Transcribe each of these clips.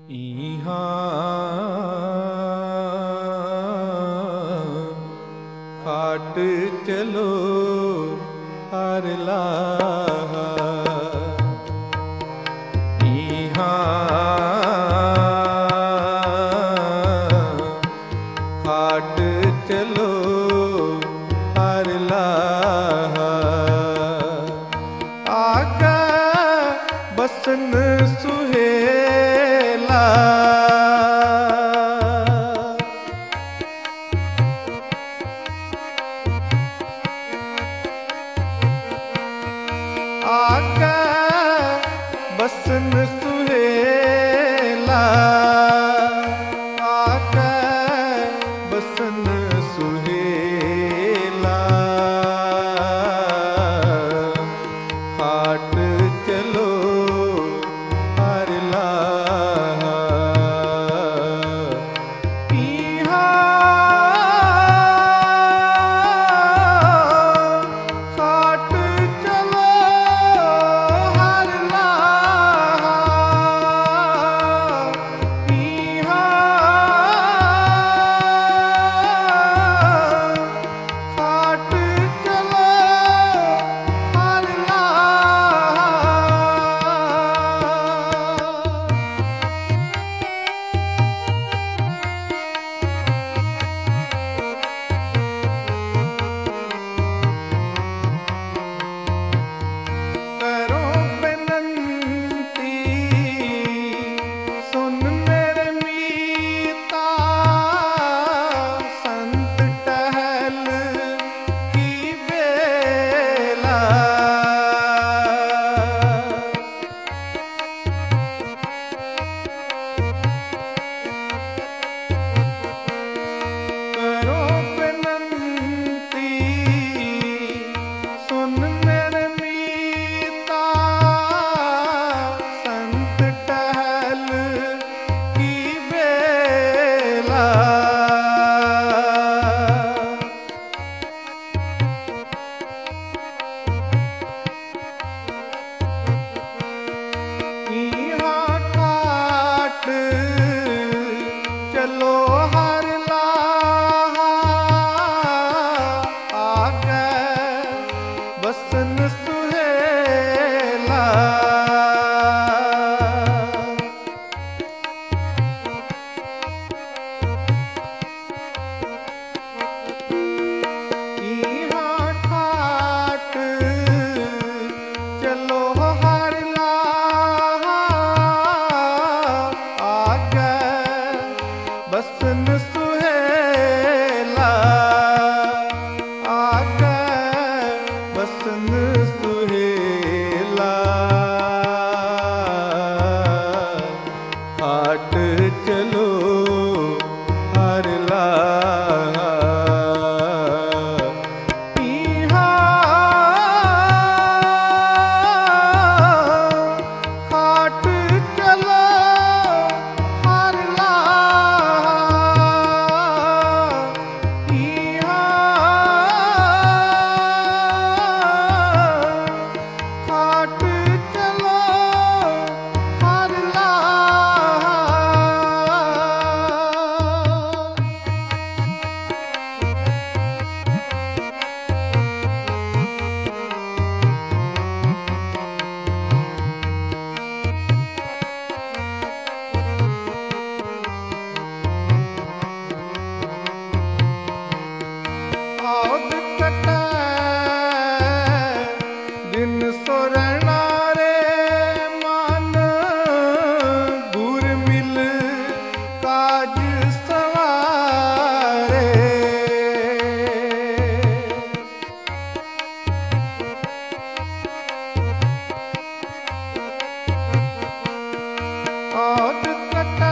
इहाँ खाट चलो हर लाहा। इहाँ खाट चलो हर लाहा। आगा बसन सुहेला। आगा बसन सुहेला। आगा बसन सुहेला। खाट चलो हर लाहा। इहाँ खाट चलो हर लाहा। इहाँ खाट चलो हर लाहा। करो बेनंती सुन मेरे मीता। संत टहल की बेला। करो बेनंती सुन मेरे मीता। संत टहल की बेला। इहाँ खाट चलो हर लाहा। आगे बसन सुहेला। इहाँ खाट चलो हर लाहा। आगे बसन सुहेला। आगे बसन सुहेला। खाट चलो हर लाहा। खाट चलो हर लाहा। खाट चलो हर लाहा। औद कटै दिन सोरना रे मान। गुर मिल काज सवारे। औद कटै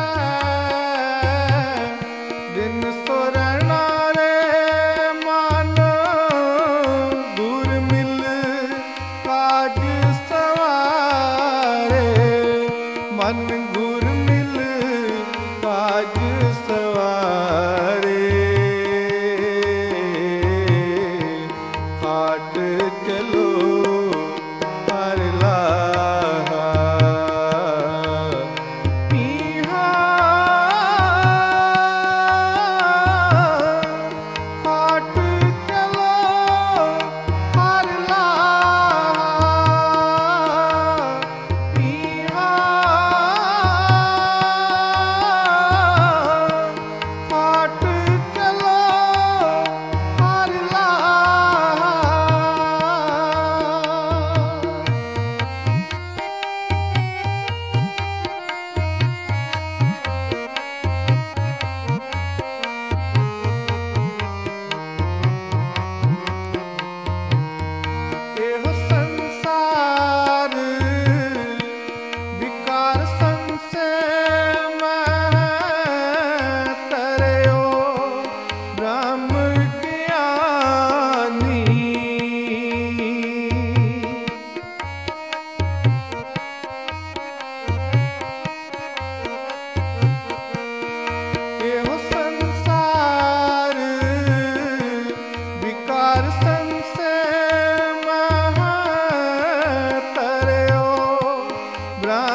दिन सोरना रे मान। गुर मिल काज सवारे। मन गुर मिल काज सवारे। खाट चलो हर लाहा। इहाँ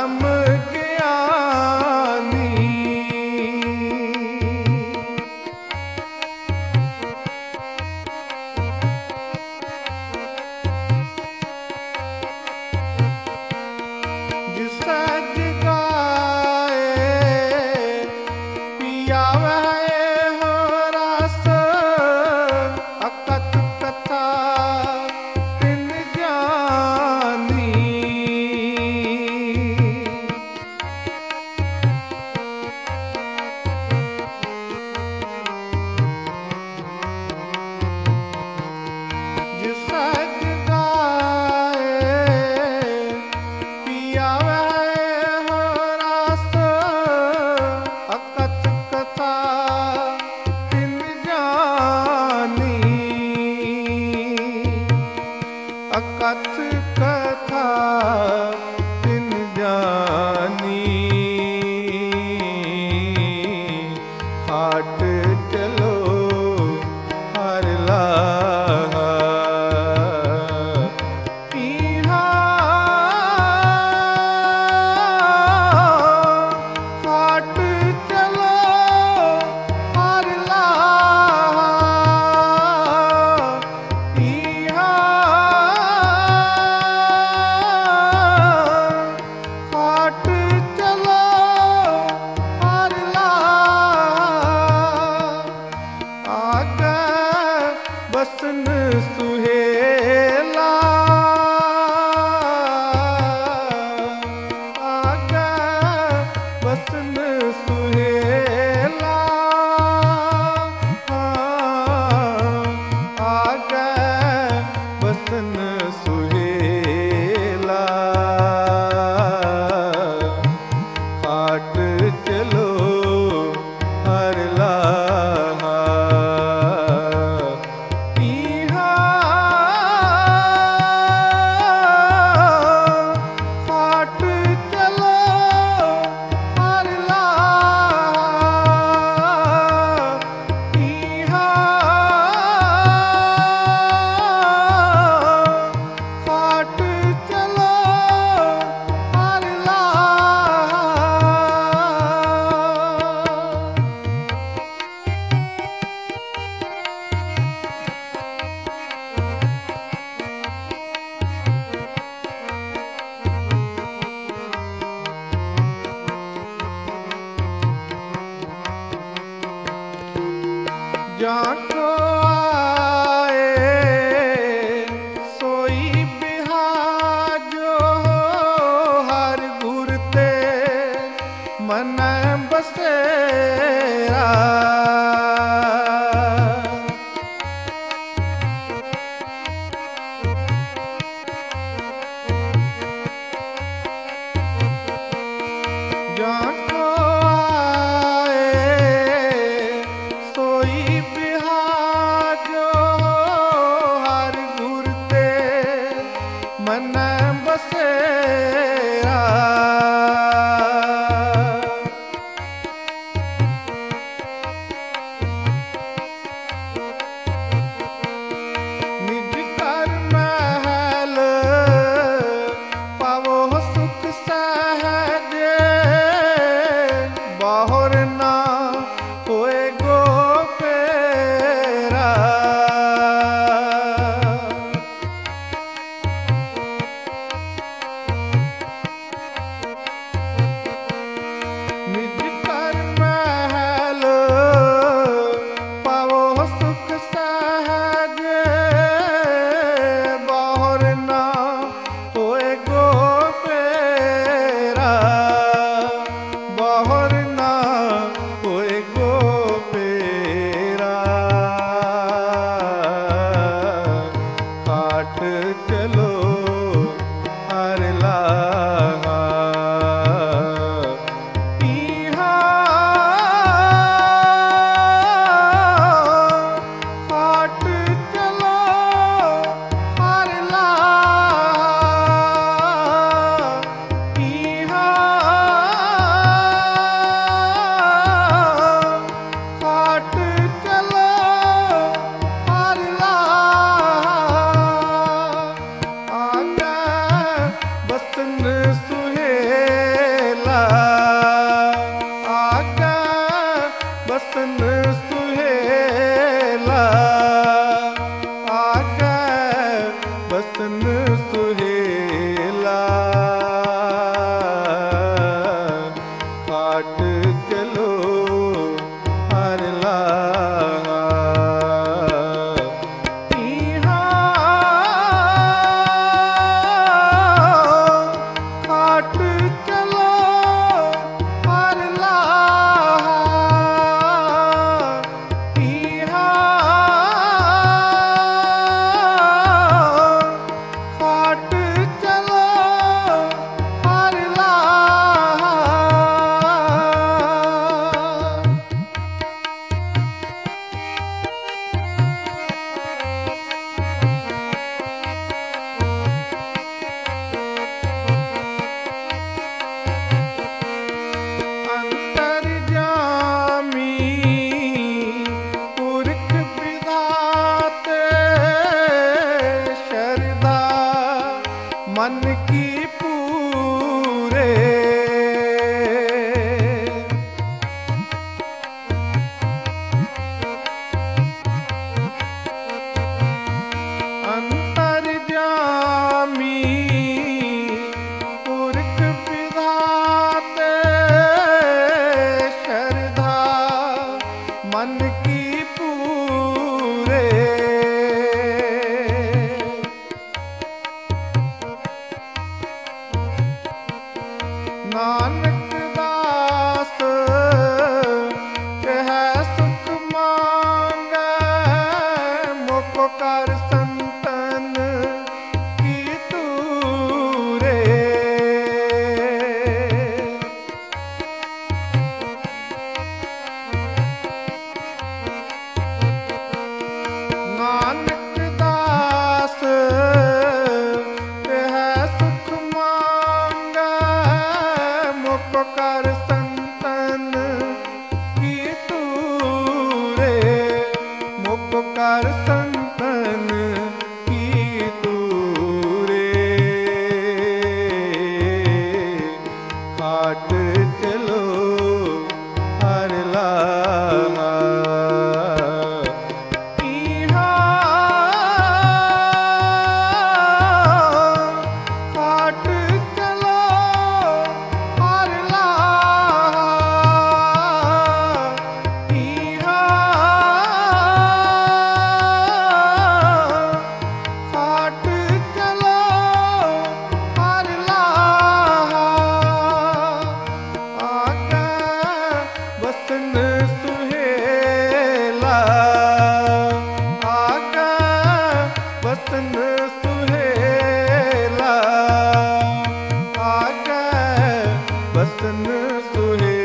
ब्रह्म ज्ञानी। जिस सज गाए पियावे हो रस, अकथ कथा तिन जानी। जिस सज गाए पियावे हो रस, अकथ कथा तिन जानी। अकथ कथा तिन जानी। हाट चलो हर लाहा, इहाँ हाट चलो हर लाहा, इहाँ हाट चलो हर लाहा। आगे बसन सुहेला, आगे बसन सुहेला, आगे बसन सुहेला। हाट चलो हर लाहा, हाट चलो हर लाहा, हाट चलो हर लाहा। जाको आए सोई बिहाजो, हर गुर ते मन बसेरा। जाको आए सोई बिहाजो, हर गुर ते मन बसेरा। निज कर महल पावो सुख सहज, कर संतन की तूरे, मुख कर संतन की तूरे। खाट चलो हर लाहा, वतन सुहेला, आगा वतन सुहेला, आगा वतन सुहेला।